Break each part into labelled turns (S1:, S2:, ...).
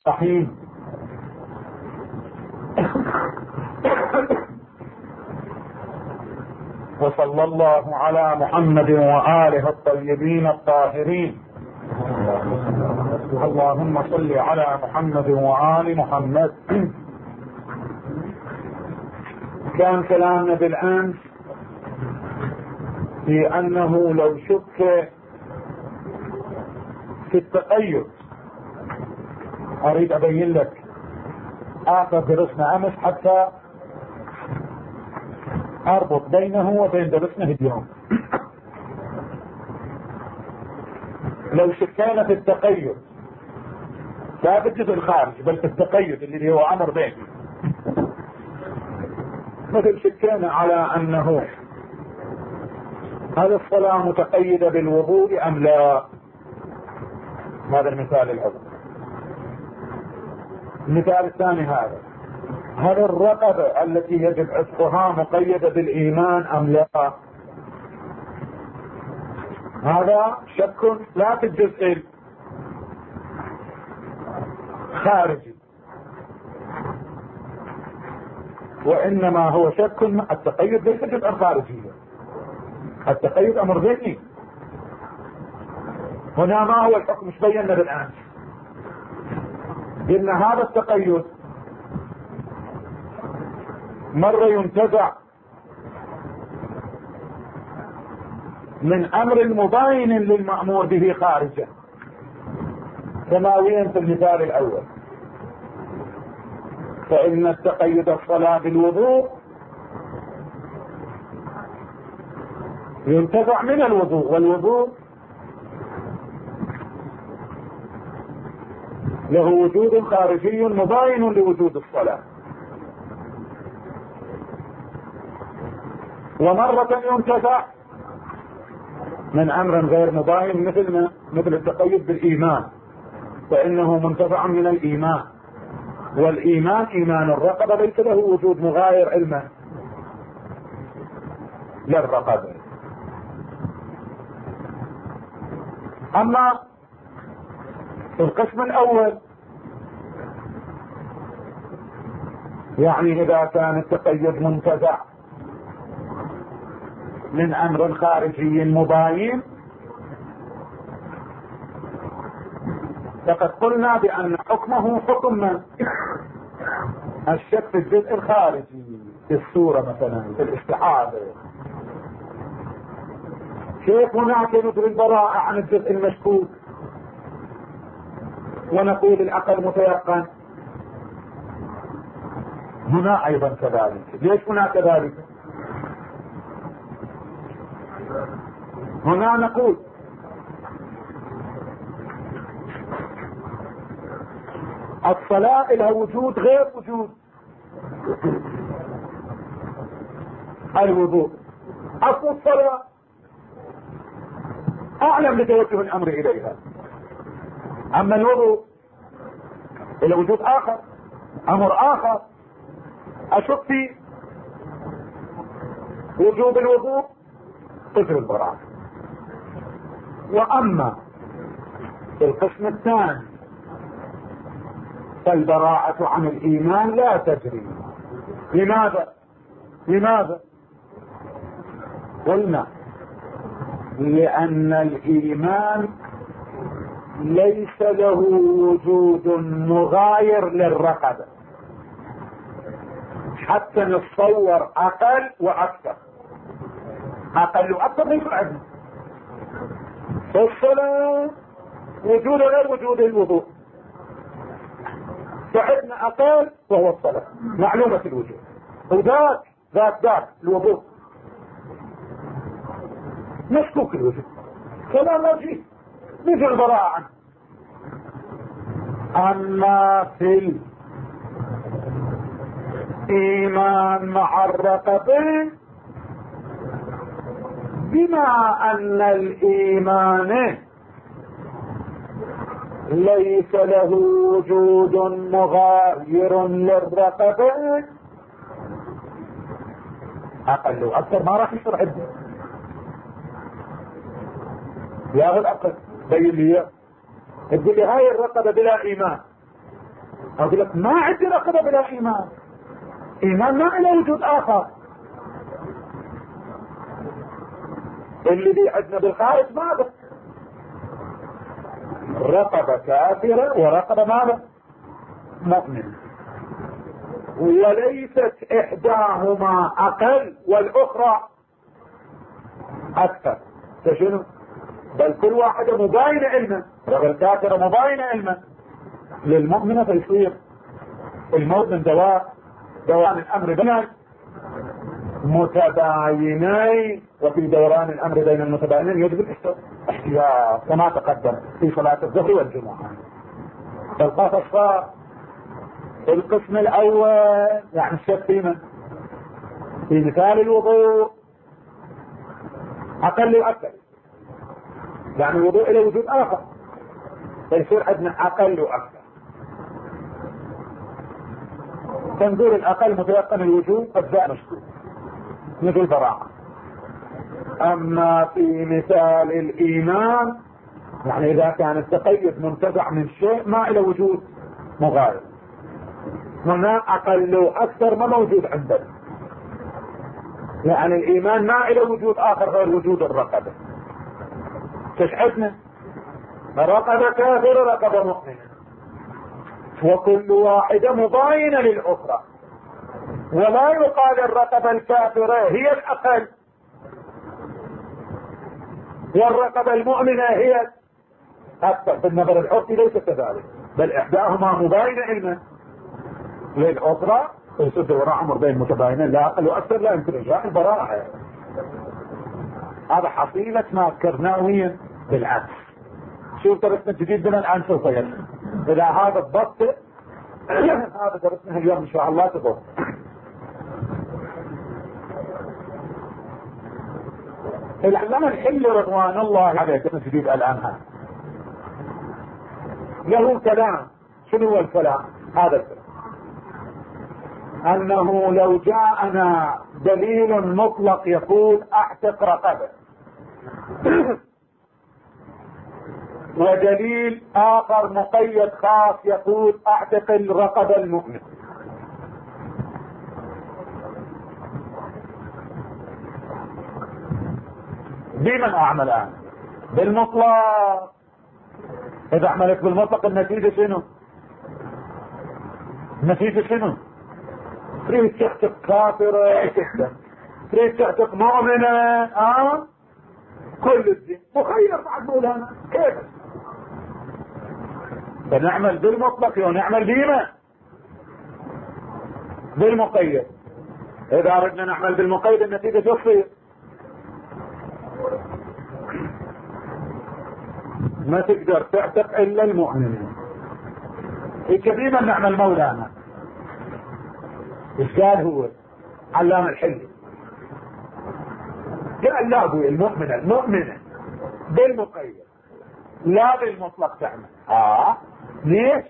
S1: الرحيم. وصلى الله على محمد وآله الطيبين الطاهرين. اللهم صل على محمد وآل محمد. كان كلامنا بالأمس في أنه لو شك في التقيد، أريد أبين لك آخر درسنا أمس حتى أربط بينه وبين درسنا اليوم. لو شكينا في التقيد لا بالجزء الخارجي بل في التقيد اللي هو أمر بيني، مثل شكينا على أنه هل الصلاة متقيدة بالوضوء أم لا؟ هذا المثال الأول. المثال الثاني هذا، هل الرقبة التي يجب عتقها مقيدة بالإيمان أم لا؟ هذا شك لا في الجزء الخارجي، وإنما هو شك التقيد ليس جزء خارجي، التقيد أمر ذهني. هنا ما هو الحكم؟ مش بينا بالآن إن هذا التقيد مرة ينتزع من أمر مباين للمأمور به خارجا، سماويا في المثال الأول، فإن التقيد الصلاة بالوضوء ينتزع من الوضوء، والوضوء له وجود خارجي مباين لوجود الصلاة. ومرة ينتزع من أمر غير مباين مثل التقيد بالإيمان، فإنه منتزع من الإيمان، والإيمان إيمان الرقبة ليس له وجود مغاير علما للرقبة. أما القسم الأول، يعني إذا كان التقيد منتزع من أمر خارجي مباين، فقد قلنا بأن حكمه حكم من؟ الشك في الجزء الخارجي، في الصورة مثلا في الاستعاذة. كيف هناك ندري البراءة عن الجزء المشكوك ونقول العقل متيقن؟ هنا أيضا كذلك. ليش هنا كذلك؟ هنا نقول الصلاة لها وجود غير وجود الوضوء. أصل الصلاة أعلم بتوجه الأمر إليها، أما الوضوء إلى وجود آخر، أمر آخر. أشك في وجوب الوضوء قدر البراءة. وأما القسم الثاني فالبراءة عن الإيمان لا تجري. لماذا؟ قلنا لأن الإيمان ليس له وجود مغاير للرقبة، حتى نتصور أقل وأكثر. أقل وأكثر ليس عندنا. الصلاة وجود غير وجود الوضوء، فعندنا أقل وهو الصلاة معلومة الوجود، وذاك الوضوء مشكوك الوجود، كلام لا شيء مثل البراءة عنه. أما في الإيمان مع الرقبة، بما أن الإيمان ليس له وجود مغاير للرقبة، أقل وأكثر ما راح يصير عندنا. يا هو الأقل بين لي، تقول لي هاي الرقبة بلا إيمان، اقول لك ما عندي رقبة بلا ايمان. ايمان ما له وجود اخر. اللي عندنا بالخارج ماذا؟ رقبة كافرة ورقبة ماذا؟ مؤمن. وليست احداهما اقل والاخرى اكثر. فشنو؟ بل كل واحدة مباينة علما. الكافرة مباينة علما للمؤمنة، فيصير المؤمن دواء الامر بين متباينين. وفي دوران الامر بين المتباينين يجب الاحتياط كما تقدم في صلاة الظهر والجمعة. فالقصص القسم الاول يعني الشك في مثال الوضوء اقل واكثر، يعني الوضوء له وجود اخر فيصير عندنا اقل واكثر. تنظير الاقل متيقن الوجود اجزاء مشكوك مثل البراءة. اما في مثال الايمان يعني اذا كان التقيد منتزع من شيء ما له وجود مغاير، هنا اقل واكثر ما موجود عندنا، يعني الايمان ما له وجود اخر غير وجود الرقبة. تشعرنا رقبة كافرة رقبة مؤمنة، وكل واحدة مباينة للأخرى، ولا يقال الرقبة الكافرة هي الأقل والرقبة المؤمنة هي أكثر. في النظر العرفي ليس كذلك، بل إحداهما مباينة علما للأخرى يسد وراء أمر بين متباينين لا أقل وأكثر لا يمكن إجراء البراءة. هذا حصيلة ما ذكرناه بالعكس. شوف درسنا الجديد من الآن سوف يصل إلى هذا الضبط. هذا درسنا اليوم إن شاء الله تضبط. العلامة الحلي رضوان الله عليه درسنا الجديد الآن له كلام. شنو هو الكلام؟ هذا الكلام أنه لو جاءنا دليل مطلق يقول أعتق رقبة ودليل آخر مقيد خاص يقول أعتق الرقبة المؤمن، بمن أعمل الآن؟ بالمطلق. إذا عملت بالمطلق النتيجة شنو؟ النتيجة شنو؟ تريد تعتق كافرة تريد تعتق مؤمنة كل الدين مخير بعد مولانا كيف؟ فنعمل بالمطلق ونعمل بما بالمقيد. إذا أردنا نعمل بالمقيد النتيجة تصير ما تقدر تعتق إلا المؤمنين. كيف نعمل مولانا؟ ايش قال هو علام الحلي؟ قال لا ابوي المؤمنة بالمقيد لا بالمطلق تعمل. ليش؟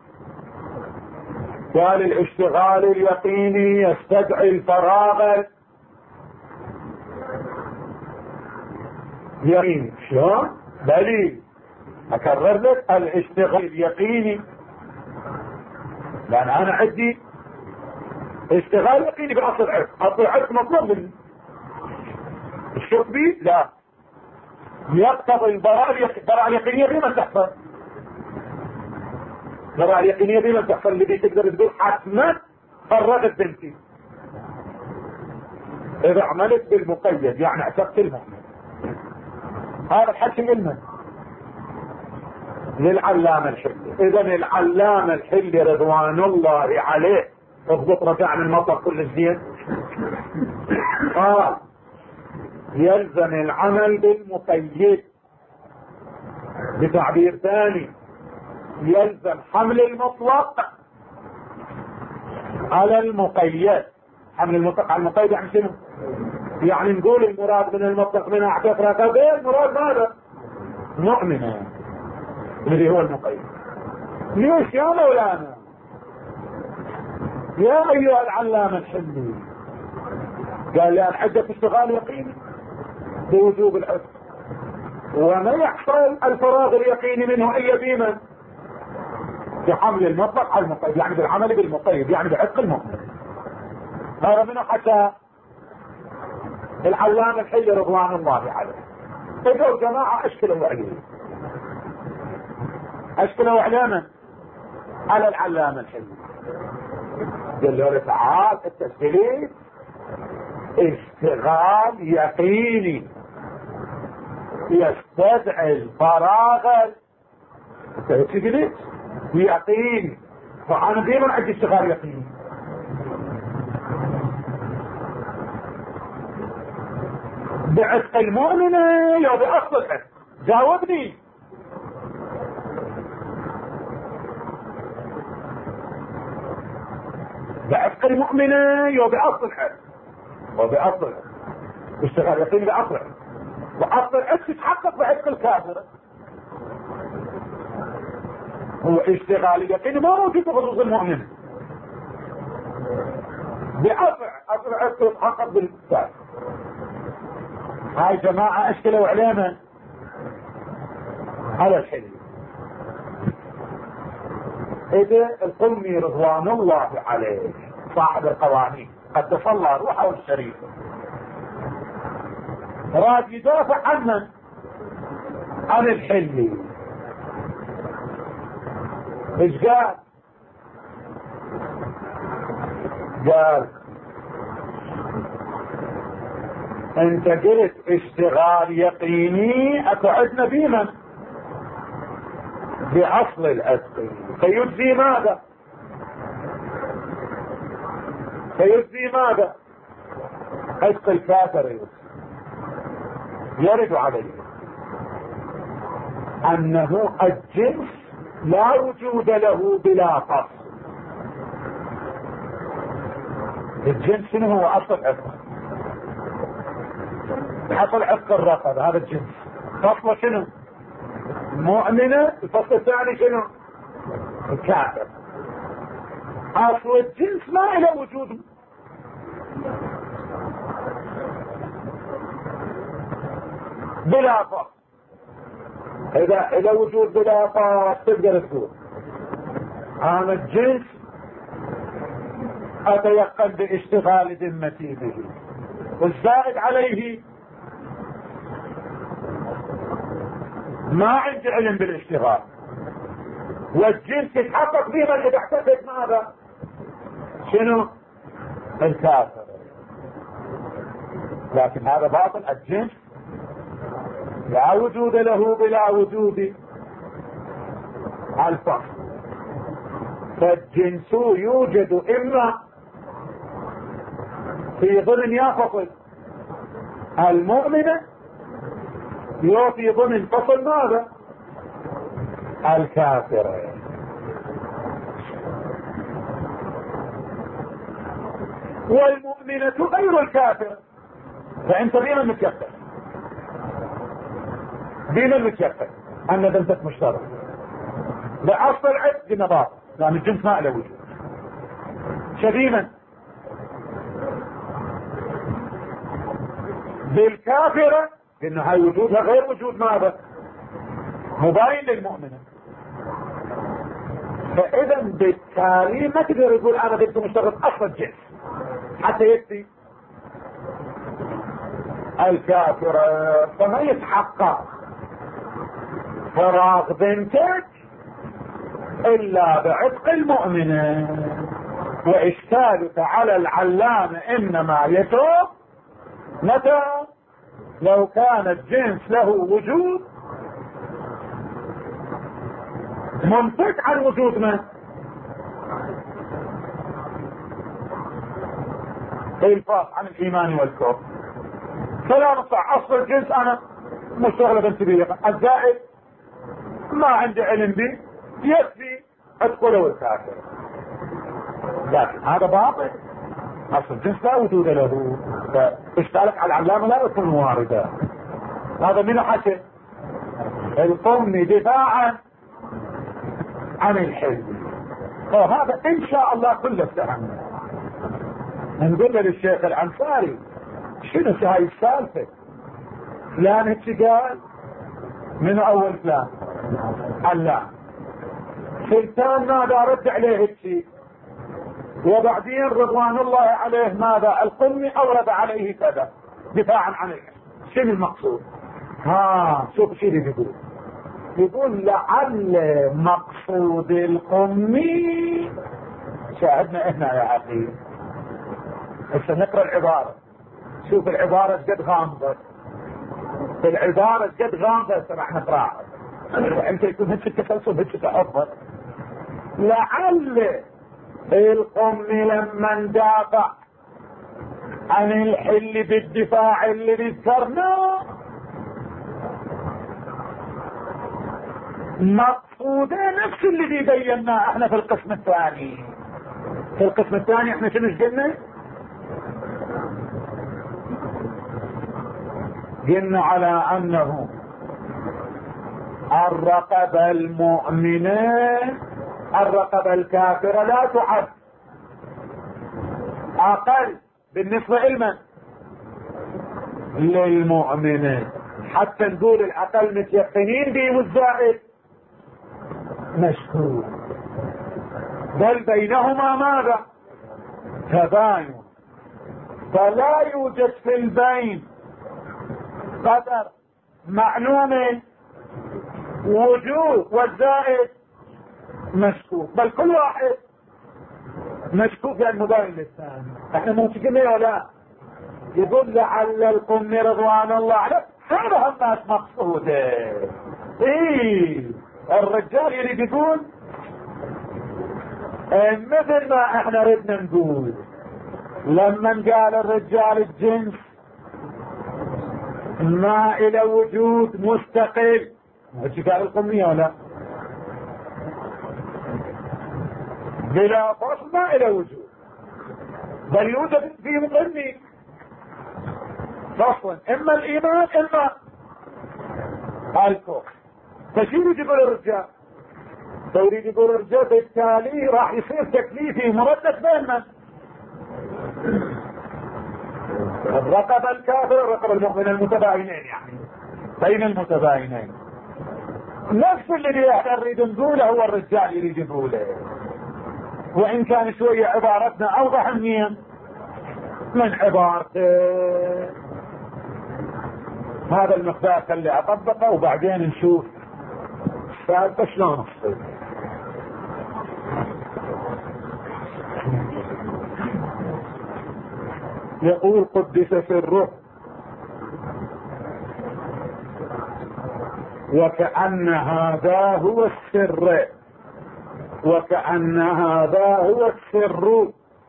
S1: قال الاشتغال اليقيني يستدعي الفراغ اليقيني. شلون؟ دليل اكرر لك الاشتغال اليقيني، لان انا عندي اشتغال يقيني باصل عرف. اصل عرف مطلوب من الشرط بي لا يقتضي البراءة اليقينية بمن تحصل. البراءة اليقينية بمن تحصل اللي تقدر تقول حتما فرغت بنتي. اذا عملت بالمقيد يعني اعتقت المؤمن. هذا الحكي علما للعلامة الحلي. اذا العلامة الحلي رضوان الله عليه اضبط رجع من مطلق كل الزين قال يلزم العمل بالمقيد. بتعبير ثاني يلزم حمل المطلق على المقيد. حمل المطلق على المقيد يعني شنو؟ يعني نقول المراد من المطلق من اعتق رقبة المراد ماذا؟ مؤمنة الذي هو المقيد. ليش يا مولانا؟ يا ايها العلامة الحلي قال لأن حجة اشتغال يقيني بوجوب العتق، وما يحصل الفراغ اليقيني منه الا بمن؟ بحمل المطلق على المقيد، يعني بالعمل بالمقيد، يعني بعتق المؤمن. هذا منه حتى العلامة الحلي رضوان الله عليه. اجوا جماعة اشكلوا عليه، اشكلوا علينا على العلامة الحلي، قال له تعال التسجيل اشتغال يقيني يستدعي الفراغ التسجيل يقيني، فانا ديما عندي اشتغال يقيني. بعتق المؤمن يا باصل العتق؟ جاوبني. بعتق المؤمن يا باصل العتق؟ وباصل العتق اشتغال يقيني باصل العتق، واصل العتق تتحقق بعتق الكافر. هو اشتغال يقيني ما موجود بخصوص المؤمن، باصل العتق يتحقق بالكافر. هاي جماعة اشكلوا علينا على الحلي. اذا القمي رضوان الله عليه صاحب القوانين قدس الله روحه الشريفة راد يدافع عنا عن الحلي. ايش قال؟ قال انت قلت اشتغال يقيني اتعدنا بمن؟ باصل العتق. فيجزي ماذا؟ فيجزي ماذا؟ عتق الكافر يرد عليه انه الجنس لا وجود له بلا فصل. الجنس شنو هو؟ اصل العتق. اصل عتق الرقبة هذا الجنس. فصله شنو؟ مؤمنة. الفصل الثاني شنو؟ الكافر. اصل الجنس ما له وجود بلا فصل. اذا وجود بلا فصل تقدر تقول انا الجنس اتيقن باشتغال ذمتي به، والزائد عليه ما عندي علم بالاشتغال، والجنس يتحقق فيما اذا احتفت ماذا؟ شنو؟ الكافر. لكن هذا باطل. الجنس لا وجود له بلا وجود الفصل، فالجنس يوجد اما في ضمن يافصل المؤمنة يو في ضمن فصل ماذا؟ الكافر. والمؤمنة غير الكافر، فانت بين المتيقن ان بنتك مشترك باصل العتق بنظام، لان الجنس ما له وجود. شديدا بالكافرة انه هاي وجودها غير وجود ماذا؟ مباين للمؤمنة. فاذا بالتالي ما تقدر يقول انا بدي مشترك اصل الجنس حتى يكفي الكافرة، فما يتحقق فراغ بنتك الا بعتق المؤمنة. واشكالك على العلامة انما يتوب متى؟ لو كان الجنس له وجود منفك عن وجود من؟ الفاظ عن الايمان والكفر. فلا نصح اصل الجنس انا مشتغله بانتبيه، الزائد ما عندي علم به يكفي ادخله والكافر. لكن هذا باطل. اصل الجنس لا وجود له، فاشتغلت على العلامة لا يكون واردا. هذا من حكي القمي دفاعا عن الحزب. وهذا ان شاء الله كله فهمنا. نقول للشيخ العنصاري شنو هاي السالفه؟ فلان هيك قال من اول فلان علام، سلطان ماذا رد عليه الشيء، وبعدين رضوان الله عليه ماذا القمي اورد عليه كذا دفاعا عن الحق. شنو المقصود؟ شوف شيء يقول لعل مقصود القمي شاهدنا احنا يا اخي. هسه نقرا العباره، شوف العباره قد غامضه، العباره قد غامضه راح نقراها وانت يكون هيك التسلسل هيك تحفظ. لعل القمي لما دافع عن الحل بالدفاع اللي ذكرناه مقصوده نفس اللي بيناه احنا في القسم الثاني. في القسم الثاني احنا شنو قلنا؟ قلنا على انه الرقبة المؤمنة الرقبة الكافرة لا تعد اقل بالنسبة لمن؟ للمؤمنين، حتى نقول الاقل متيقنين به والزائد مشكور، بل بينهما ماذا؟ تباين، فلا يوجد في البين قدر معلوم وجوه والزائد مشكوك، بل كل واحد مشكوك لانه باين للثاني. احنا موافقين ولا لا؟ يقول لعل القم رضوان الله عليه هذا الناس مقصوده. الرجال يريد يقول مثل ما احنا ردنا نقول لما قال الرجال الجنس ما الى وجود مستقل، ايش قال القمية ولا بلا فصل ما الى وجود، بل يوجد فيه مقني فصلا اما الايمان اما الكفر. فشو يريد يقول الرجال؟ يريد يقول الرجال بالتالي راح يصير تكليفي مردد بين من؟ الرقبة الكافر الرقبة المؤمنة المتباينين، يعني بين المتباينين. نفس اللي احنا نريد نقوله هو الرجال يريد يقوله، وان كان شوية عبارتنا اوضح من عبارته. هذا المقدار خلي اطبقه وبعدين نشوف السالفة شلون تصير. يقول قدس سره وكأن هذا هو السر، وكأن هذا هو السر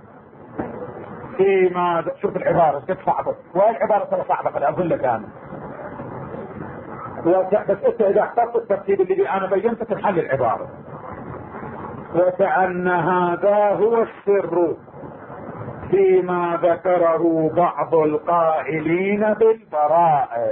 S1: فيما شوف العبارة قد صعبة، وهي العبارة ترى صعبة قد اقول لك انا، بس انت اذا احترت الترتيب اللي انا بينته تنحل العبارة. وكأن هذا هو السر فيما ذكره بعض القائلين بالبراءة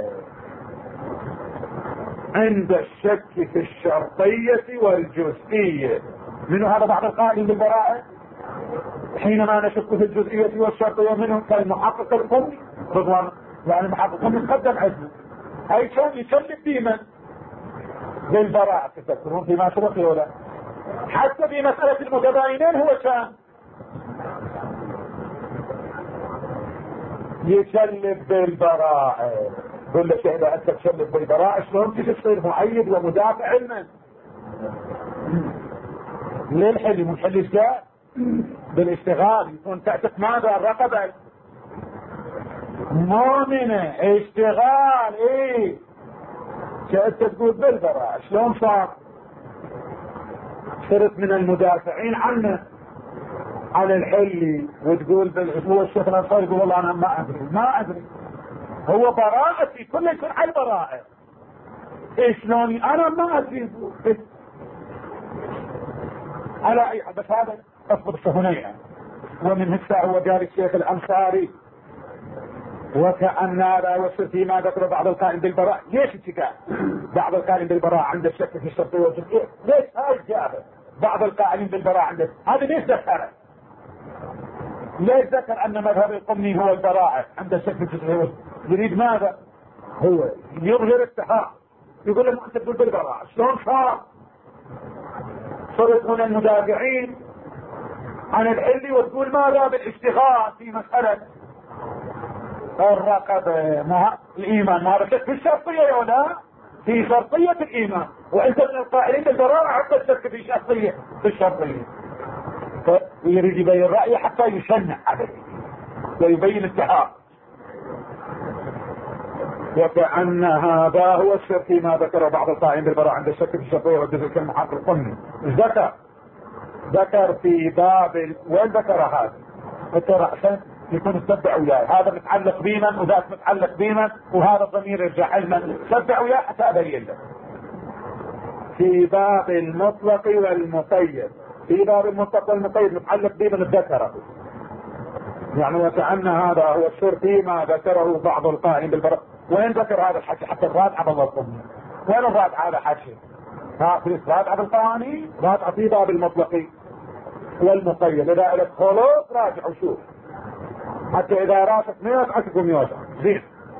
S1: عند الشك في الشرطية والجزئية. من هذا بعض القائلين بالبراءة؟ حينما نشك في الجزئية والشرطية منهم كالمحقق القمي رضوان، يعني المحقق القمي قدم عزله هاي كان يسلم بمن؟ بالبراءة. تذكرون فيما سبق ولا؟ حتى في مسألة المتباينين هو كان يسلم بالبراءة. قل لك اذا انت تسلم بالبراءة شلون تجي تصير مؤيد ومدافع علما؟ ليه الحل مش حل اشتغال بالاشتغال يكون تعتق ماذا؟ الرقبة مؤمنة اشتغال انت تقول بالبراءة شلون صار؟ صرت من المدافعين عنه عن الحل وتقول هو الشيخ الانصاري يقول والله انا ما ادري هو براءتي كله يكون على البراءة. شلون انا ما ادري على اي حد. بس هذا اصبر هنا ومن هسه هو قال الشيخ الانصاري وكأن لا يصير فيما ذكر بعض القائل بالبراء. ليش اتكال بعض القائلين بالبراء عند الشك في الشرطية والجزئية؟ ليش هاي الجابة بعض القائلين بالبراء عنده هذا ليش ذكره؟ ليش ذكر ان مذهب القمي هو البراءة عند الشك في الجزئية؟ يريد ماذا؟ هو يظهر التحقق، يقول لهم انت تقول بالبراءة شلون صار؟ صرت من المدافعين عن الحل وتقول ماذا بالاشتغال في مسألة الرقبة. الإيمان ما شك في الشرطية يا ولا في شرطية الإيمان، وأنت من القائلين بالبراءة حتى الشك في شرطية في الشرطية. فيريد يبين رأيه حتى يشنع عليه ويبين اتحاد. وكأن هذا هو الشرك فيما ذكره بعض القائلين بالبراءة عند الشك في الشرطية والجزء كالمحاق القمي. ذكر في باب وين ذكر هذا؟ ذكر عشان يكون تتبع وياه، هذا متعلق بمن وذاك متعلق بمن وهذا الضمير يرجع لمن، تتبع وياه حتى ابين لك. في باب المطلق والمقيد، في باب المطلق والمقيد متعلق بمن ذكره، يعني وكأن هذا هو الشرك فيما ذكره بعض القائلين بالبراءة. وين ذكر هذا الحكي؟ حتى الرادعة بالله الضمير، وين الرادعة هذا حكي؟ في رادعة بالقوانين، رادعة في باب المطلق والمقيد. اذا لك خلوص راجع وشوف، حتى اذا راسك عندكم يوسع زين.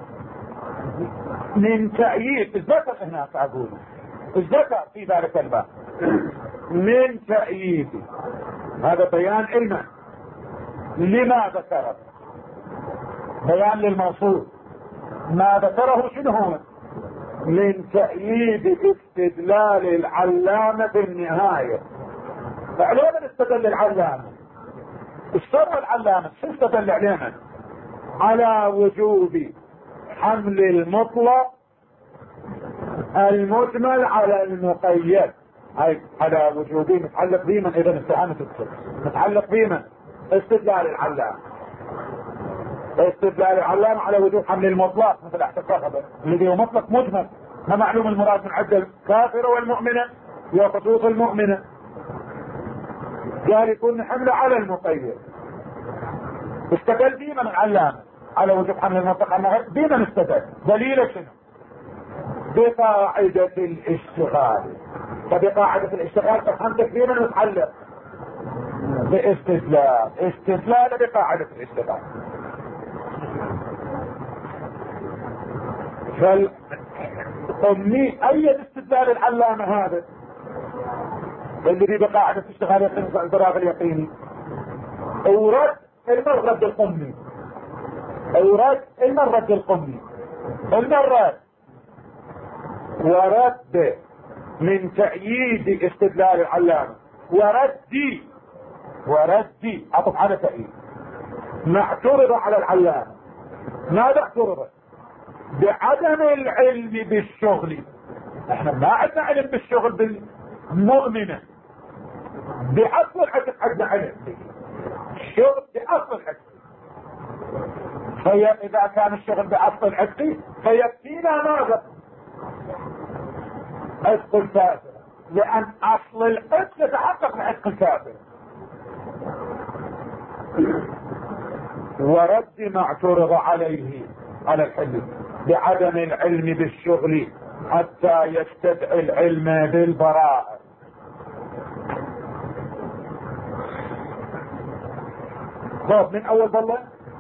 S1: من تأييد الذكر هناك اقول الذكر في ذلك الباب من تأييد، هذا بيان علما لما ذكره، بيان للموصول. ما ذكره شنو هو؟ من تأييد استدلال العلامة بالنهاية. فعلينا استدل العلامة، اشترى العلامة شو استدل علينا؟ على وجوب حمل المطلق المجمل على المقيد. هاي على وجوبه متعلق بمن؟ اذا استعانة السر متعلق بمن؟ استدلال العلامة. استدلال العلامة على وجوب حمل المطلق مثل احتقاقه الذي هو مطلق مجمل، ما معلوم المراد من عدة الكافرة والمؤمنة وخصوص المؤمنة، قال يكون حمله على المقيد. استدل بمن العلامة على وجوب حمل المطلق بمن استدل؟ دليل شنو؟ بقاعدة الاشتغال. فبقاعدة الاشتغال تفهمتك بمن متعلق؟ استدلال بقاعدة الاشتغال. فالقمي اي استدلال العلامة هذا اللي بقاعدة اشتغال يقين الفراغ اليقيني؟ اورد المرد القمي، اورد المرد القمي، المرد ورد من تأييد استدلال العلامة وردي عطف على تأييد ما اعترض على العلامة. ماذا اعترض؟ بعدم العلم بالشغل. احنا ما عندنا علم بالشغل بالمؤمنة، بأصل العتق عندنا علم الشغل بأصل العتق. فإذا كان الشغل بأصل العتق فيكفينا ماذا؟ عتق الكافر، لأن أصل العتق يتحقق بعتق الكافر. ورد ما اعترض عليه على الحل بعدم العلم بالشغل حتى يستدعي العلم بالبراءة. خذ من اول ضلة.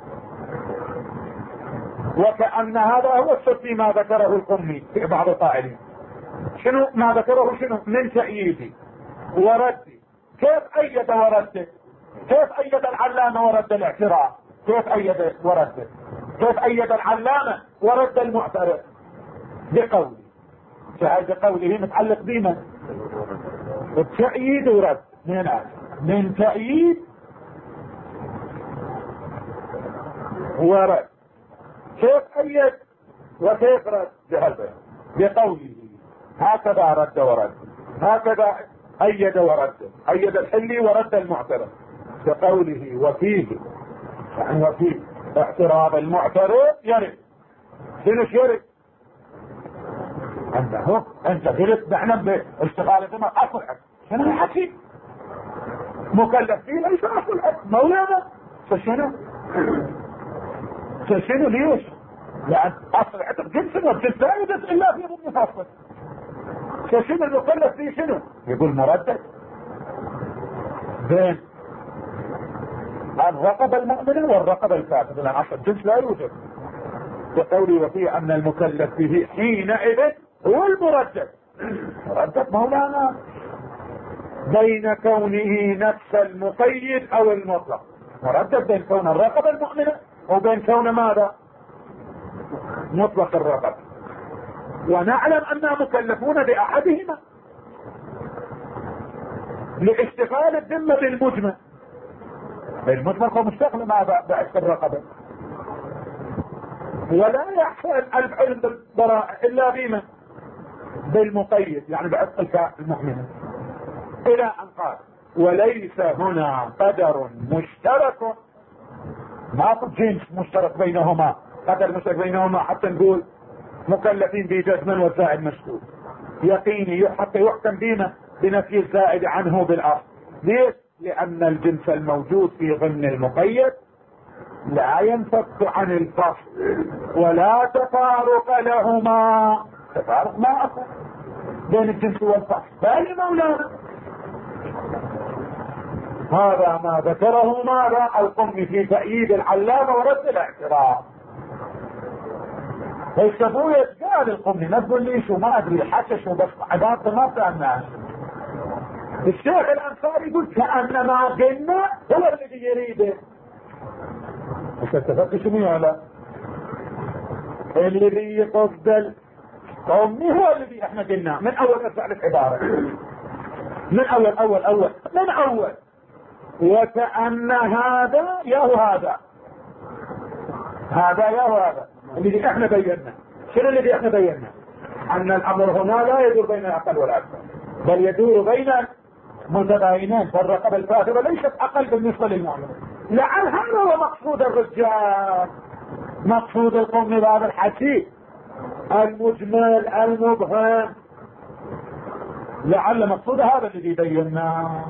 S1: وكأن هذا هو الشرط ما ذكره القمي في بعض القائلين. شنو ما ذكره؟ شنو؟ من تأييدي وردي. كيف أيد ورد؟ كيف أيد العلامة ورد الاعتراض؟ كيف أيد ورد؟ كيف أيد العلامة ورد المعترض؟ بقوله. فهذا قوله متعلق بما؟ التأييد ورد. من تأييد ورد. كيف أيد وكيف رد؟ بهذا بقوله هكذا رد ورد، هكذا أيد ورد، أيد الحلي ورد المعترض بقوله وفيه. يعني وفيه اعتراض المعترض يرد. شنو يرد؟ انت قلت نحن باشتغال الدماء اصل الحق. شنو الحكي؟ مكلف فيه ليس اصل الحق مولانا. فشنو ليش؟ لان اصل الحق جنس وجنس لا يوجد الا في ضمن فاصل. فشنو المكلف فيه؟ شنو يقول؟ مردد بين الرقبة المؤمنة والرقبة الكافرة، لان اصل الجنس لا يوجد. بقولي وفيه ان المكلف به حينئذ هو المردد. مردد مولانا بين كونه نفس المقيد او المطلق، مردد بين كون الرقبة المؤمنة وبين كون ماذا؟ مطلق الرقبة. ونعلم اننا مكلفون باحدهما لاشتغال الذمة بالمجمل. بالمجمل هو مستغل مع بعث الرقبة، ولا يحصل العلم بالبراءة الا بما بالمقيد، يعني بعث المؤمنة. الى ان قال وليس هنا قدر مشترك، ما في جنس مشترك بينهما، قدر مشترك بينهما حتى نقول مكلفين بجزما والزائد مشكوك يقيني حتى يحكم بما بنفي الزائد عنه بالاصل. ليش؟ لان الجنس الموجود في ضمن المقيد لا ينفك عن الفصل ولا تفارق لهما، تفارق ما اصل بين الجنس والفصل. بل مولانا هذا ما ذكره ماذا القمي في تأييد العلامة ورد الاعتراض. فيشتبوه يتقال القمي، ما تقول لي شو ما ادري حشش وبس عبارته ما فهمناش. الشيخ الانصاري يقول كأنما قلنا هو الذي يريده. مش اتفقت شنو هذا؟ الذي يقصد القمي هو الذي احنا قلنا من اول ارجع لك عبارة من اول وكأن هذا يا هذا الذي احنا بينا. شنو الذي احنا بينا؟ ان الامر هنا لا يدور بين الاقل والاكثر، بل يدور بين متباينين. فالرقبة الكافرة ليست اقل بالنسبة للمؤمن. لعل هذا هو مقصود الرجال، مقصود القوم بهذا الحديث المجمل المبهم، لعل مقصود هذا الذي بيناه.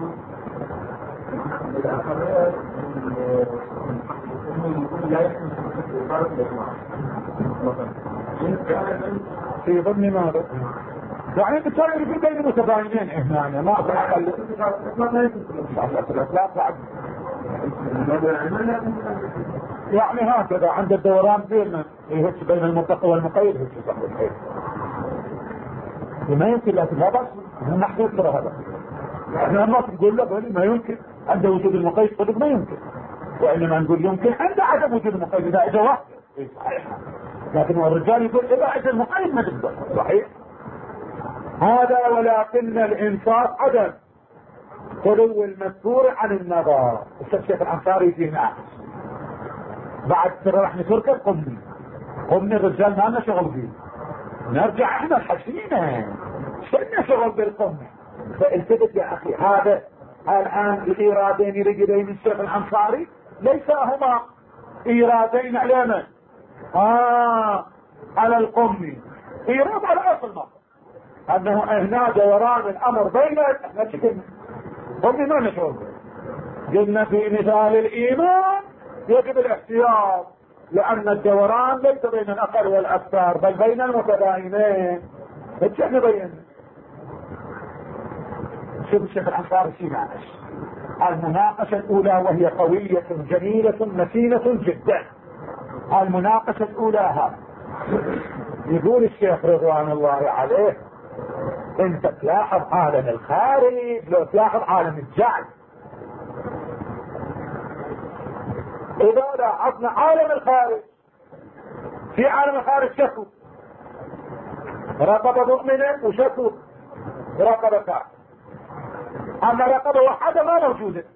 S1: في ضمن ماذا؟ يعني بالتالي يكون بين متباينين هنا ما في اقل يعني هكذا عند الدوران بين المطلق والمقيد ما يمكن. لكن هذا محدود ترى هذا احنا ما نقول له ما يمكن عند وجود المقيد صدق ما يمكن، وانما نقول يمكن عند عدم وجود المقيد اذا واحد صحيح. لكن الرجال يقول اذا عند المقيد ما تقدر صحيح هذا. ولكن الانصاف عدم خلو المذكور عن النظر. الشيخ الانصاري في ناقص بعد ترى راح نترك قمني الرجال ما لنا شغل فيه، نرجع احنا الحسينة شلنا شغل بالقمني. فالتفت يا اخي هذا الان الايرادين رجلين الشيخ الانصاري ليس هما ايرادين على من؟ على القمني، ايراد على اصل ما انه هنا دوران الامر بين احنا شكلنا قمني ما نشغل. قلنا في مثال الايمان يجب الاحتياط لان الدوران ليس بين الاقل والاكثر بل بين المتباينين. ايش احنا بينا؟ شوف الشيخ الانصاري في معناش المناقشة الاولى وهي قوية جميلة متينة جدا. المناقشة الاولى هذا يقول الشيخ رضوان الله عليه انت تلاحظ عالم الخارج لو تلاحظ عالم الجعل. اذا لاحظنا عالم الخارج في عالم الخارج شكو رقبة مؤمنة وشكو رقبة كافر، اما رقبة واحدة ما موجودة.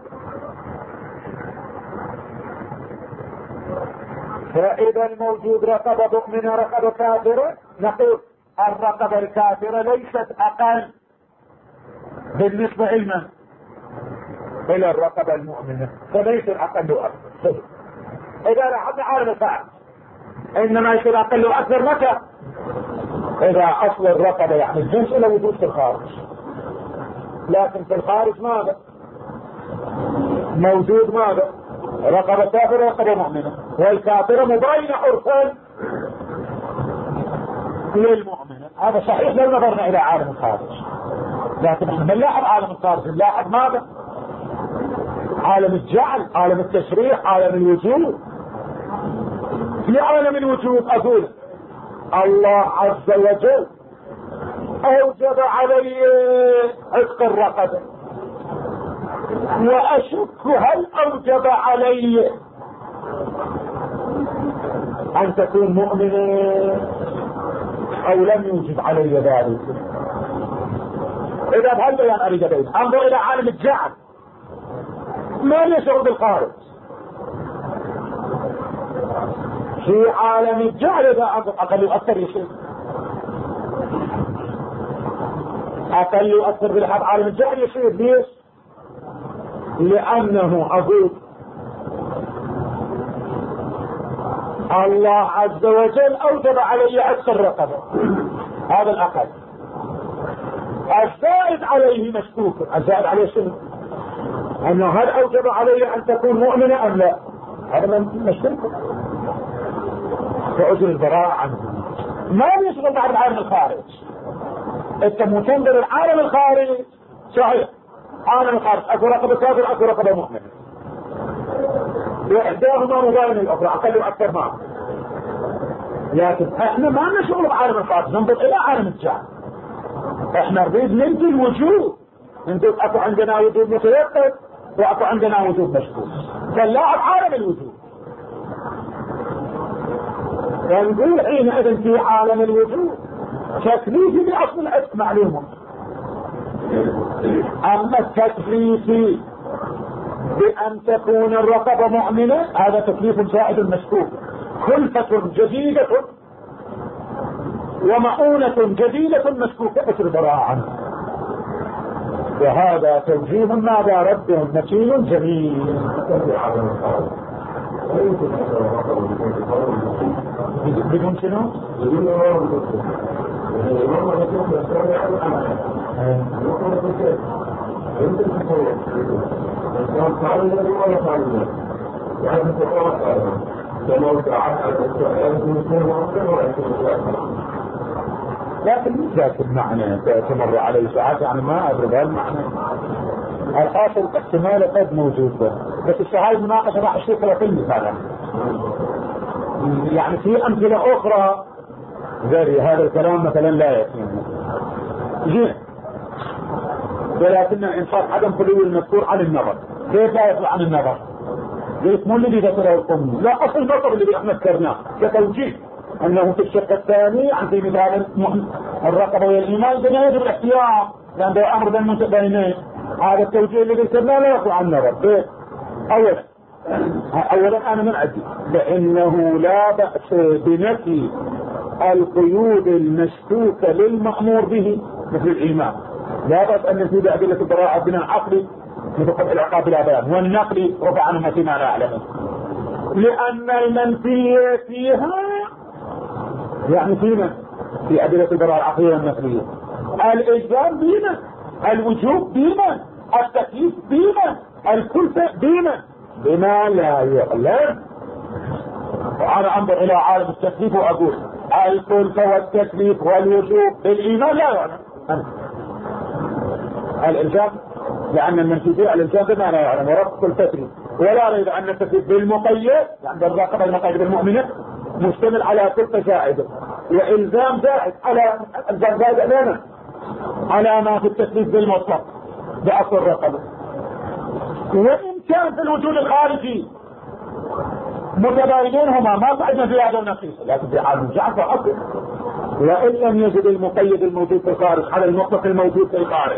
S1: فاذا الموجود رقبة مؤمنة رقبة كافرة نقول الرقبة الكافرة ليست اقل بالنسبة لنا الى الرقبة المؤمنة، فليس الاقل اكثر. اذا لاحظنا عالم الخارج انما يصير اقل اكثر متى؟ اذا اصل الرقبة يعني الجنس الى وجود في الخارج. لكن في الخارج ماذا موجود؟ ماذا؟ رقبة كافرة ورقبة مؤمنة، والكافرة مباينة عرفا للمؤمنة. هذا صحيح لو نظرنا الى عالم الخارج، لكن احنا نلاحظ عالم الخارج نلاحظ ماذا؟ عالم الجعل، عالم التشريح، عالم الوجود. في عالم الوجود اقول الله عز وجل اوجب علي عتق الرقبة وأشك هل أوجب علي أن تكون مؤمنة أو لم يوجب علي ذلك. إذا بهذا البيان أريد بيت أنظر إلى عالم الجعل ما يشعر بالخارج. في عالم الجعل إذا أقل يؤثر يشير، أقل يؤثر بالحق عالم الجعل يشير. ليش؟ لأنه أقول الله عز وجل أوجب علي عتق الرقبة، هذا الأقل. الزائد عليه مشكوك. الزائد عليه شنو؟ أنه هل أوجب علي أن تكون مؤمنة أم لا؟ هذا مشكوك. فأجر البراءة عنه ما يشغل بعد العالم الخارج. انت متنظر العالم الخارج صحيح، عالم الخارج اكو رقبة كافر اكو رقبة مؤمنة، واحداهما مباين الاخرى اقل واكثر معه. لكن احنا ما لنا شغل بعالم الخارج، ننظر الى عالم الجعل. احنا نريد ننتي الوجود، نقول اكو عندنا وجود متيقن واكو عندنا وجود مشكوك، فنلاعب عالم الوجود. فنقول حينئذ في عالم الوجود تكليفي باصل العتق معلومه، اما التكليفي بان تكون الرقبه مؤمنه هذا تكليف زائد مشكوك، خلفه جديده ومؤونه جديده مشكوكه البراءه عنه. وهذا توجيه ماذا رد متين جميل. بدون شنو؟ لكن مش ذاك المعنى تمر عليه ساعات، يعني ما أدري هالمعنى. الحاصل احتمال قد موجود بس الشهاية المناقشة راح اشوف 30 مثلا. يعني في أمثلة أخرى غير هذا الكلام مثلا لا يكون جيد، ولكن الإنصاف عدم خلو المذكور عن النظر. كيف لا يخلو عن النظر؟ ليس مو الذي ذكره القوم، لا أصل النظر الذي احنا ذكرناه كتوجيه أنه في الشق الثاني عن في مثال الرقبة والإيمان بما يجب الاحتياط لأن ده أمر بين بينين. هذا التوجيه الذي ذكرناه لا يخلو عن النظر. أولا أنا من عدي لأنه لا بأس بنفي القيود المشكوكة للمأمور به مثل الإيمان، لا بأس أن نفيد أدلة البراءة بناء عقلي مثل العقاب الأبان والنقل رفع عنه فيما لا أعلمه، لأن المنفية فيها يعني فينا في أدلة البراءة العقلية والنقلية، الإجبار بينا، الوجوب بينا، التكليف بينا، الكلفة بينا بما لا يعلم. وأنا أنظر إلى عالم التكليف وأقول الكلفة والتكليف والوجوب بالإيمان لا يعلم الإلزام، لأن المنفية الإلزام بما لا يعلم ورفق كلفتي، ولا ريب أن التكليف بالمقيد يعني الرقبة المقيد بالمؤمنة مشتمل على كلفة زائدة وإلزام زائد على إلزام زائد أمانا على ما في التكليف بالمطلق بأصل الرقبة. وإن كان في الوجود الخارجي متباينين هما ما صعدنا في هذا النقيص، لكن في عالم الجعل فأصل وإن لم يجد المقيد الموجود في الخارج على المطلق الموجود في الخارج.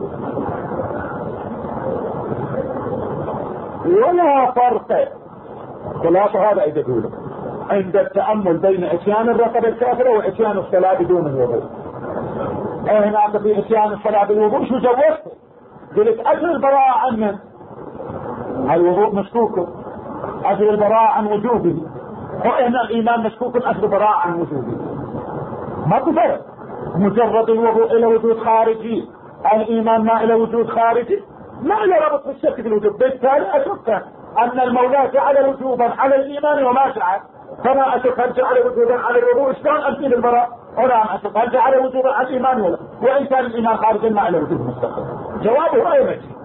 S1: ولا فرق خلاصة هذا يقول عند التأمل بين اتيان الرقبة الكافرة واتيان الصلاة بدون الوضوء. هناك في اتيان الصلاة بالوضوء شو جوزته؟ قلت أجل البراءة عنه الوضوء مشكوك، أجل البراءة عن وجوبه، وإن الإيمان مشكوك أجل البراءة عن وجوبه. ما كفر مجرد الوضوء إلى وجود خارجي، الإيمان ما إلى وجود خارجي ما إلى ربط بالشك في الوجوب. بالتالي أشك أن المولى جعل وجوبا على الإيمان وما جعل، فما أشك هل جعل وجوبا على الوضوء إشكال أمثيل البراء، ولا أشك هل جعل وجوبا على الإيمان ولا، وإن كان الإيمان خارجا ما إلى وجود مستقل. جوابه أي مجي.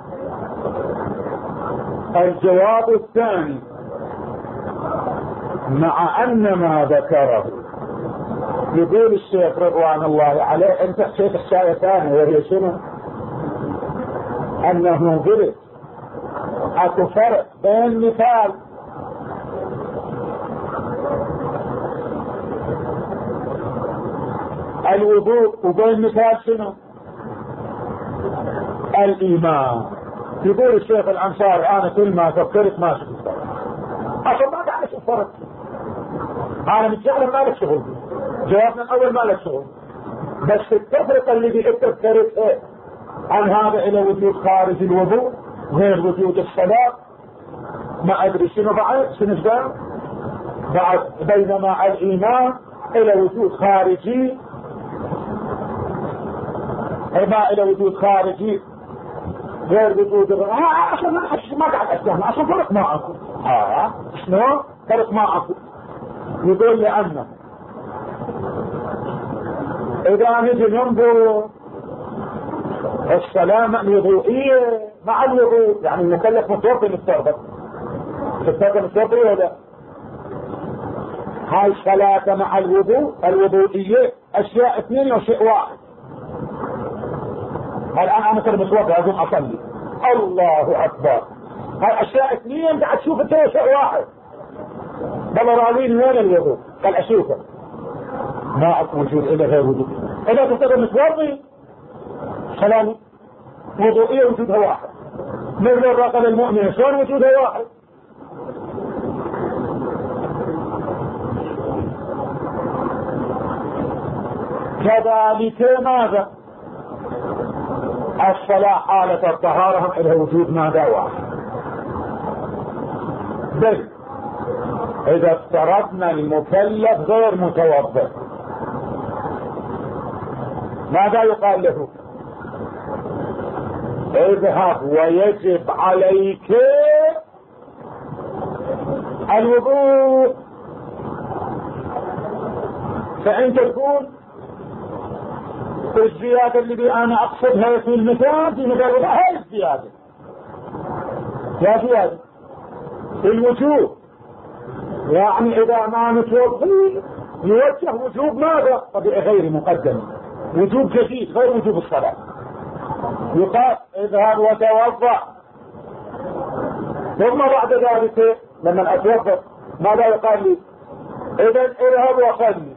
S1: الجواب الثاني مع أن ما ذكره يقول الشيخ رضوان الله عليه انت شيخ الشاية ثانية وهي شنو؟ أنه قلت اكو فرق بين مثال الوضوء وبين مثال شنو؟ الايمان. يقول الشيخ الانصاري انا كل ما فكرت ما شفت فرق. عشان ما تعرف الفرق انا متجاهل ما لك شغل. جوابنا الاول ما لك شغل، بس التفرقه اللي بتفرق عن هذا الى وجود خارج الوضوء غير وجود الصلاه ما ادري شنو بعد شنو بعد بينما الايمان الى وجود خارجي ما الى وجود خارجي غير وجود عشان ما قاعد استهمل عشان فرق ما اكو. شنو فرق ما اكو؟ يقول لأنه إذا نجي ننظر الصلاة الوضوئية مع الوضوء، يعني المكلف متوضي مستغرب مستوضي ولا هاي الصلاة مع الوضوء الوضوئية أشياء اثنين وشيء واحد. الآن أنا كنت متوضي أقوم أصلي الله أكبر، هاي أشياء اثنين قاعد تشوف انت شيء واحد. بابا راوين وين الوضوء؟ قال أشوفه ما أكو وجود إلا غير وجود. إذا تقدر متوضي صلاة وضوئية وجودها واحد، مثل الرقبة المؤمنة شلون وجودها واحد؟ كذلك ماذا؟ الصلاة حالة الطهارة هم إلى وجود ماذا واحد. بل إذا افترضنا المكلف غير متوضئ ماذا يقال له؟ اذهب ويجب عليك الوضوء. فانت تقول الزيادة اللي انا اقصدها في المثال في مثال هاي الزيادة يا زيادة الوجوب، يعني اذا ما نتوضي يوجه وجوب ماذا؟ طبيعي غير مقدم، وجوب جديد غير وجوب الصلاة. يقال اذهب وتوضأ، ثم بعد ذلك لما اتوضأ ماذا يقال لي؟ اذا اذهب وصلي.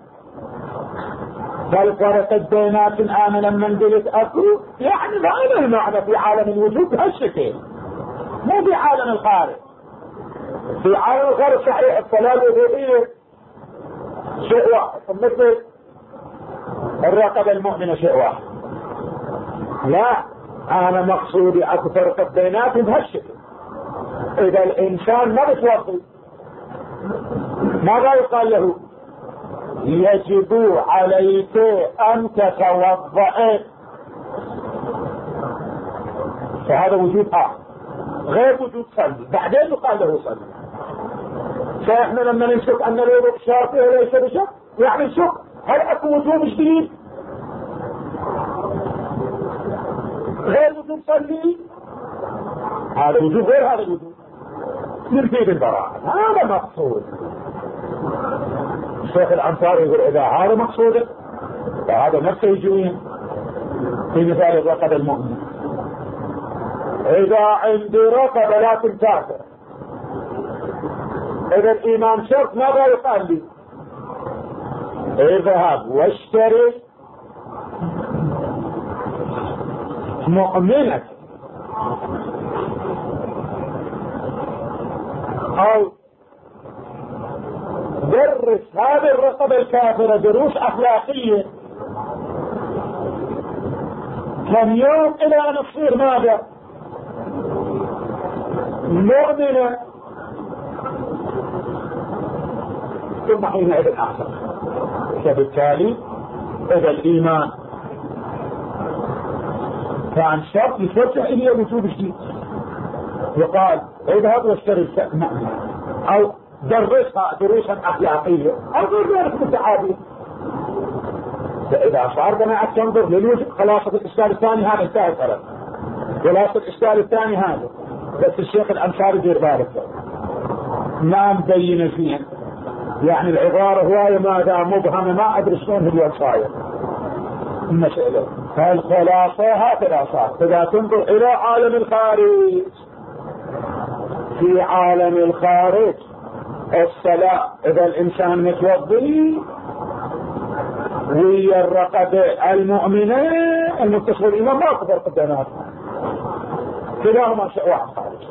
S1: فالفرق البينات الان لما قلت اكو يعني هذا المعنى في عالم الوجود بهالشكل، مو في عالم الخارج. في عالم الخارج صحيح الصلاة الوضوئية شيء واحد، مثل الرقبة المؤمنة شيء واحد. لا، انا مقصودي اكو فرق بيناتهم بهالشكل. اذا الانسان ما بتوضي ماذا يقال له؟ يجب عليك ان تتوضأ. فهذا وجود اخر غير وجود صلي، بعدين يقال له صلي. فاحنا لما نشك ان الوضوء شرط وليس بشرط يعني شك هل اكو وجود جديد غير وجود صلي؟ هذا وجود غير هذا الوجود يرتيب البراءة. هذا مقصود. الشيخ الأنصاري يقول إذا هذا مقصوده فهذا نفسه يجوين في مثال الرقبة المؤمن. إذا عندي رقبة لكن كافر، إذا الإيمان شرط ماذا يقال لي؟ اذهب واشتري مؤمنة او درس هذه الرقبة الكافرة دروس اخلاقية كم يوم الى ان تصير ماذا؟ مؤمنة، ثم حينئذ احسن. فبالتالي اذا الايمان كان شرط يتوجه الى وجوب جديد، يقال اذهب واشتري مؤمنة او درسها دروسا اخلاقيه او غير ذلك متعادل. فاذا صار جماعه تنظر للوجود خلاصه الاشكال الثاني هذا انتهى الكلام. خلاصه الاشكال الثاني هذا بس الشيخ الانصاري يدير بالك ما مبين فيه، يعني العباره هوايه ماذا مبهمه ما ادري شلون هي صاير المساله. فالخلاصه هكذا صار. اذا تنظر الى عالم الخارج في عالم الخارج الصلاة إذا الإنسان متوضي ويا الرقبة المؤمنة المتصل الإيمان ما أقدر قدامات كلاهما شيء واحد خارج.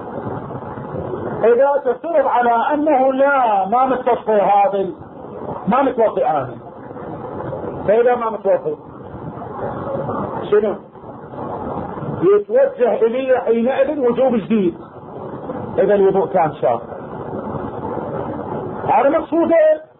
S1: إذا تفترض على أنه لا ما متصل هذا ما متوضي آمن، فإذا ما متوضي شنو يتوجه إلي حينئذ وجوب جديد إذا الوضوء كان شاق. هذا مقصوده.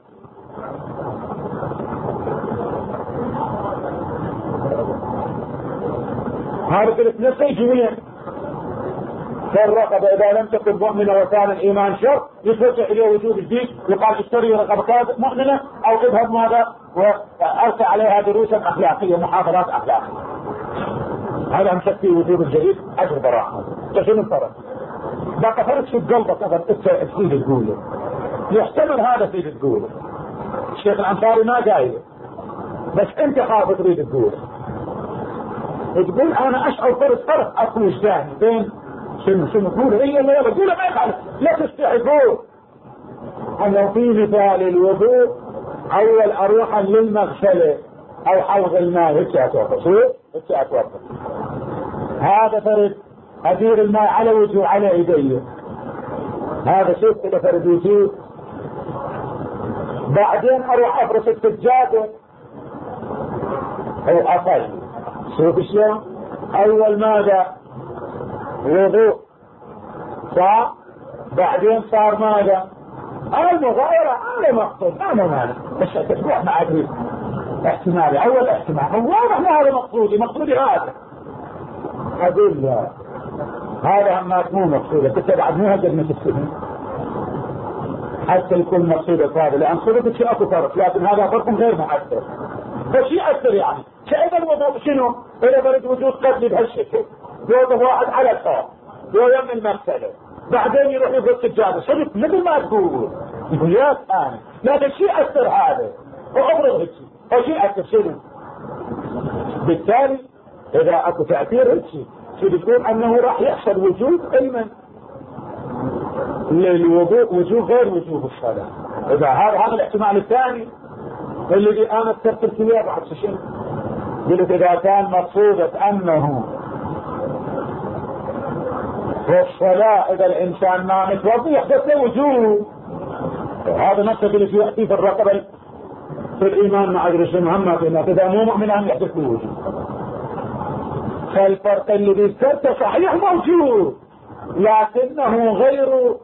S1: هذا قلت نفسه يجوين في الرقبة إذا لم تكن مؤمنة وكان الإيمان شر يتوجه إليه وجوب جديد يقال اشتري رقبتات مؤمنة أو اذهب ماذا وألقى عليها دروسا أخلاقية محاضرات أخلاقية. هذا أمسك فيه وجوب الجديد أجر براءة. شنو الفرق؟ بقى فرق في قلبك أنت تريد تقوله، يحتمل هذا تريد تقوله، الشيخ الأنصاري ما قايله بس أنت خاف تريد تقوله، تقول أنا أشعر فرق أكو وجداني بين شنو تقوله هي اللي يلا قوله ما يخالف لا تستحقوه. أنه في مثال الوضوء أول أروحا للمغسلة أو حوض الماء هيك أتوقف هذا فرق أدير الماء على وجهه على ايديه، هذا شوف كده فرد وجوه. بعدين اروح افرش السجاده او اصلي. شوف شلون اول ماذا وضوء صار، بعدين صار ماذا المغايرة. هذا مقصود هذا معنى بس تسبوح مع ادري احتمالي اول احتمال واضح هذا مقصودي هذا. اقول لا هذا ما مو مقصودة كنت بعد مو هجد ما تفهم حتى يكون مقصودة هذا لأن صورة شيء أكو فرق، لكن هذا فرق غير مؤثر فشيء أثر يعني. كأيضا الوضوء شنو إذا برد وجود قتل بهالشكل يوضع واحد على الحوض ويم المغسلة بعدين يروح يفرد السجادة صدق مثل ما تقول يقول يا ثاني لكن شيء أثر هذا وأبرز هالشيء فشيء أثر شنو. بالتالي إذا أكو تأثير هالشيء تقول انه راح يحصل وجوب علما للوضوء وجوب غير وجوب الصلاة. اذا هذا الاحتمال الثاني الذي انا اكتبت فيه بعد شيء قلت اذا كان مقصودة انه في الصلاة اذا الانسان ما متوضي يحدث له وجوب، هذا نفسه اللي يأتي في الرقبة في الايمان مع ادرس مهمة اذا مو مؤمن ان يحدث له وجوب. فالفرق الذي ذكرته صحيح موجود لكنه غير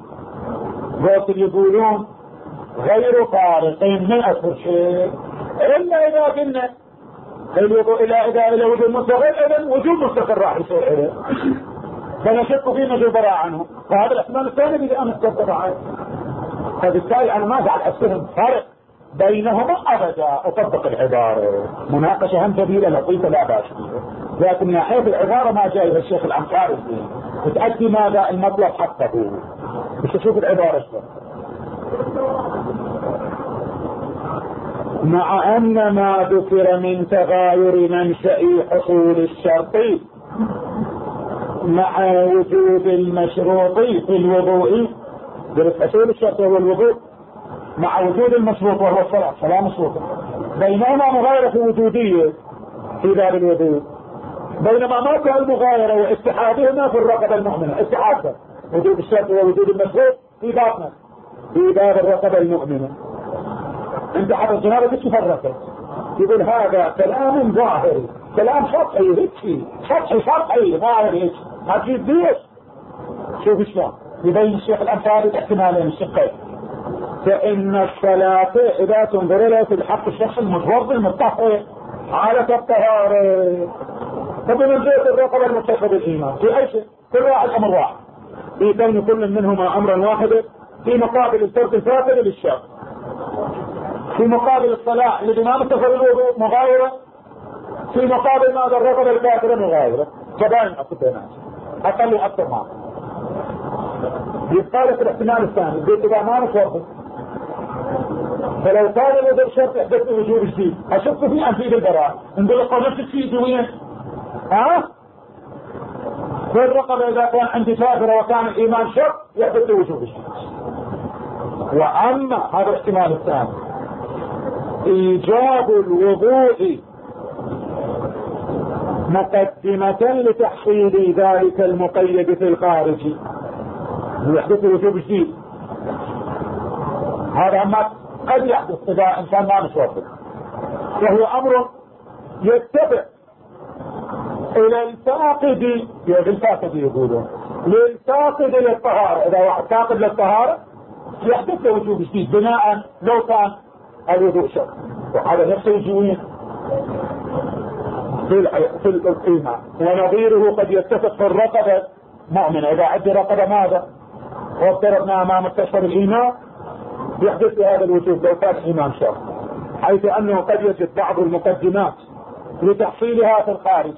S1: يقولون غير فارق 100 شيء الا اذا قلنا الوضوء الى وجود مستقر اذا وجود مستقر راح يصير له فنشك فيه نجو براء عنه، فهذا الاحتمال الثاني اللي انا استقر عنه. فبالتالي انا ما قاعد استفهم فرق بينهما ابدا. اطبق العباره مناقشه هم كبيره لطيفه لا باس بها، لكن يا حيث العباره ما جاي الشيخ الانصاري وتأدي ماذا المطلب حقه. بس شوف العباره شوف. مع ان ما ذكر من تغاير منشأ حصول الشرط مع وجود المشروط في الوضوء، درس حصول الشرط هو الوضوء مع وجود المشروط وهو الصلاة مشروطة، بينما مغايرة وجودية في باب الوضوء، بينما ما كان المغايرة واتحادهما في الرقبة المؤمنة. اتحادها وجود الشرط ووجود المشروط في بابنا في باب الرقبة المؤمنة. انت حتى الجنابة كيف تفرقت؟ يقول هذا كلام ظاهري كلام سطحي هيك سطحي ظاهري هيك ما تجيب ليش. شوف شلون يبين الشيخ الأنصاري الاحتمالين الشقين. فإن الصلاة إذا تنظر له في الحق الشخص المتوضي المتطهر حالة الطهارة فبمنزلة الرقبة المتصلة بالإيمان في أي شيء كل واحد أمر واحد في كون كل منهما أمرا واحدا في مقابل الترك الفاقد للشر، في مقابل الصلاة الذي ما متصل الوضوء مغايرة، في مقابل ماذا الرقبة الكافرة مغايرة. فباين أكو بينات أقل وأكثر معه. يبقى لك الاحتمال الثاني قلت إذا ما متوضي فلو كان الوضوء شرط يحدث وجوب جديد أشك فيه أن في البراء نقول لك نفس الشيء وين في الرقبة إذا كان عندي كافر وكان الإيمان شرط يحدث وجوب الشمس. وأما هذا الاحتمال الثاني إيجاب الوضوء مقدمة لتحصيل ذلك المقيد في الخارج يحدث وجوب جديد. هذا أما قد يحدث إذا إنسان ما متوضئ، وهو أمر يتبع إلى الفاقد يقولون للفاقد للطهارة. إذا واحد فاقد للطهارة يحدث وجوب جديد بناء لو كان الوضوء شرط. وهذا نفس الجوين في الإيمان. ونظيره قد يتفق في الرقبة مؤمنة. إذا عندي رقبة ماذا وافترضنا أمام مستشفى الإيمان يحدث هذا الوجوب لو كان الإيمان شرط، حيث أنه قد يجد بعض المقدمات لتحصيلها في الخارج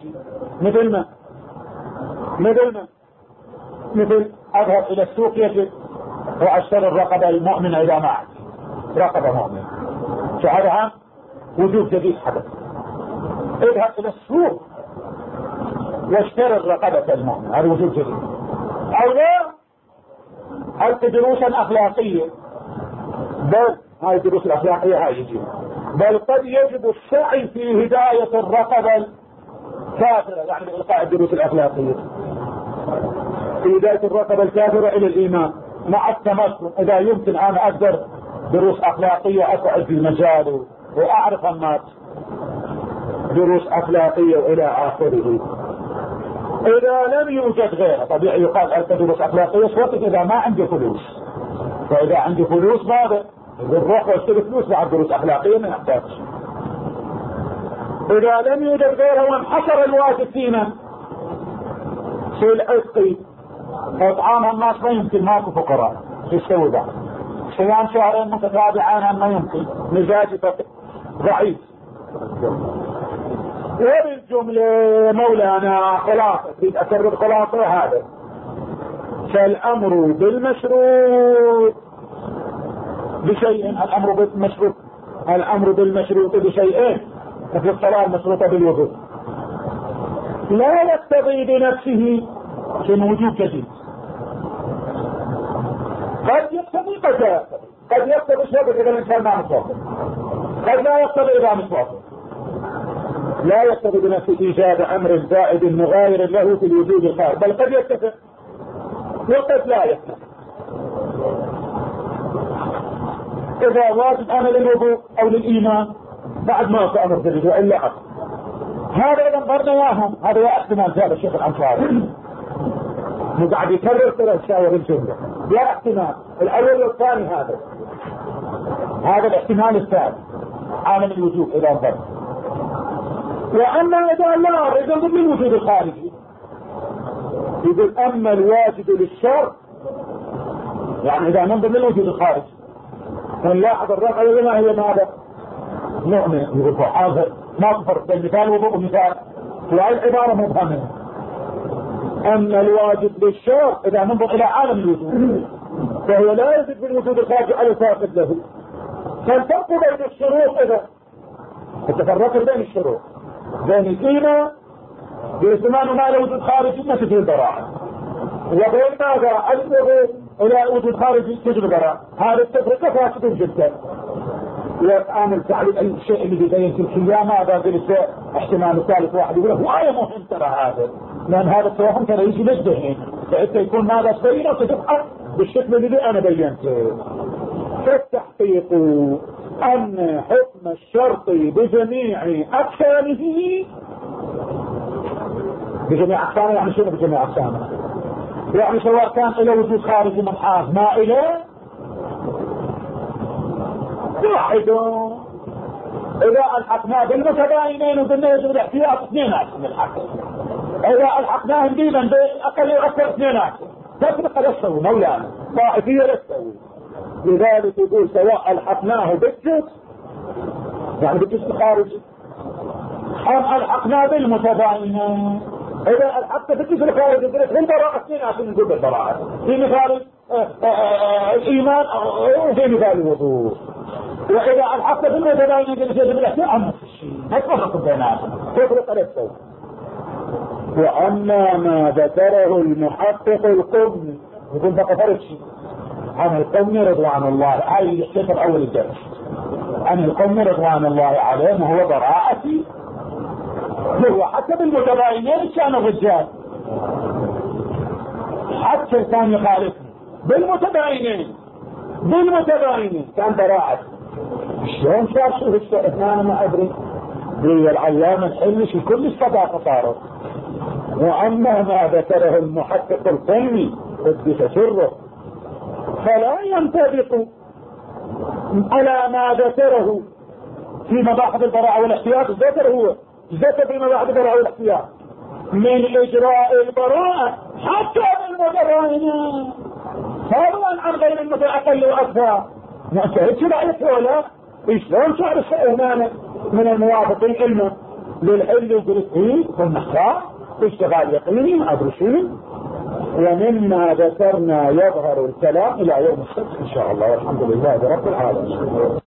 S1: مثل أذهب إلى السوق يجب وأشتري الرقبة المؤمنة إذا ما عندي رقبة مؤمنة، فهذا وجوب جديد حدث. اذهب إلى السوق واشتري الرقبة المؤمنة، هذا وجوب جديد. أو لا هل دروسا أخلاقية، بل هاي الدروس الأخلاقية هاي يجب، بل قد يجب السعي في هداية الرقبة الكافرة، يعني بإلقاء الدروس الأخلاقية في هداية الرقبة الكافرة إلى الإيمان مع التمكن. إذا يمكن أن أقدر دروس أخلاقية أقعد في المجال وأعرف الناس دروس أخلاقية وإلى آخره. إذا لم يوجد غيره طبيعي يقال أنت دروس أخلاقية وقت إذا ما عندي فلوس. فإذا عندي فلوس ماذا؟ بنروح واشتري فلوس مع دروس أخلاقية ما نحتاج. إذا لم يوجد غيره وانحصر الواجب فينا في العتق إطعام الناس ما يمكن، ماكو فقراء في السوء بعض صيام شهرين متتابعين ما يمكن، مزاجي ضعيف. وبالجملة مولانا خلاصة تريد أكرر خلاصة هذا، فالأمر بالمشروط بشيء، الأمر بالمشروط بشيئين في الصلاة المشروطة بالوضوء لا يقتضي بنفسه في وجوب جديد. قد يقتضي قد يقتضي شرط إذا الإنسان ما متوافق، قد لا يقتضي إذا متوافق. لا يقتضي بنفسه إيجاد أمر زائد مغاير له في الوجود الخارج، بل قد يتفق وقد لا يتفق. إذا واجب أنا للوضوء أو للإيمان بعد ما أمر جديد وإلا أصل. هذا إذا انظرنا إياهم هذا يا احتمال زاد الشيخ الأنصاري قاعد يكرر ترى الشاور الجملة يا احتمال الأول والثاني. هذا الاحتمال الثاني عالم الوجوب إذا انظرنا. وأما إذا لا إذا ضمن الوجود الخارجي يقول أما الواجب للشر، يعني إذا من ضمن الوجود الخارجي ونلاحظ الرقعة ما هي ماذا نؤمن يقول هذا ما تفرق بين مثال وضوء ومثال، وهي العبارة مبهمة. أما الواجب للشر إذا ننظر إلى عالم الوجود فهو لا يجب بالوجود الخارجي على الفاقد له. فالفرق بين الشروط إذا التفرق بين الشروط بين الإيمان بإسمان ما له وجود خارجي مثل البراءة، وبين ماذا الوضوء إلى وجود خارجي تجد البراءة. هذا التفرقة فاسد جدا. والآن التعليق الشيء اللي بيبين الحياة ماذا قلت احتمال الثالث واحد يقول هو آية مهم ترى هذا، لأن هذا التوهم ترى يجي للذهن فإنت يكون ماذا تبين وتتبقى بالشكل اللي أنا بينته. فالتحقيق أن حكم الشرط بجميع أقسامه يعني شنو بجميع أقسامه؟ يعني سواء كان إلى وجود خارجي من حاز ما إلى واحد. إذا الحقنا بالمتباينين وقلنا يجب الاحتياط اثنين أحسن الحق، إذا الحقناهم ديما بالأقل يؤثر اثنين أحسن، تفرق لا تسوي مولانا طائفية لا تسوي. لذلك يقول سواء الحقناه بالجزء يعني بالجزء الخارجي أم الحقناه بالمتباينين. إذا الحقت بالجزء الخارجي قلت هم براءة اثنين أحسن نقول بالبراءة في مثال الإيمان وفي مثال الوضوء. وإذا الحق بالمتباين يجب الاحتياط عن نفس الشيء ما تفرق بيناتهم تفرق لا تسوي. وأما ما ذكره المحقق القمي، يقول ما كفرش عن القمي رضوان الله، هاي يحتفر أول الدرس عن القمي رضوان الله عليه، وهو براءتي، هو حتى بالمتباينين كان الرجال، حتى كان يخالفني بالمتباينين كان براءتي. شلون صار شو انا ما ادري، هي العلام الحلمي في كل الصداقة صارت. واما ما ذكره المحقق القمي قدس سره فلا ينطبق على ما ذكره في مباحث البراءة والاحتياط. ذكر في مباحث البراءة والاحتياط من اجراء البراءة حتى بالمتباينين فضلا عن غير المتأقل واكثر. ما انتهتش رأيك ولا شلون صار هنا من الموافقين علما للحل والجرسين والنخاء اشتغال يقيني أدرسين. ومما ذكرنا يظهر الكلام إلى يوم السبت إن شاء الله، والحمد لله رب العالمين.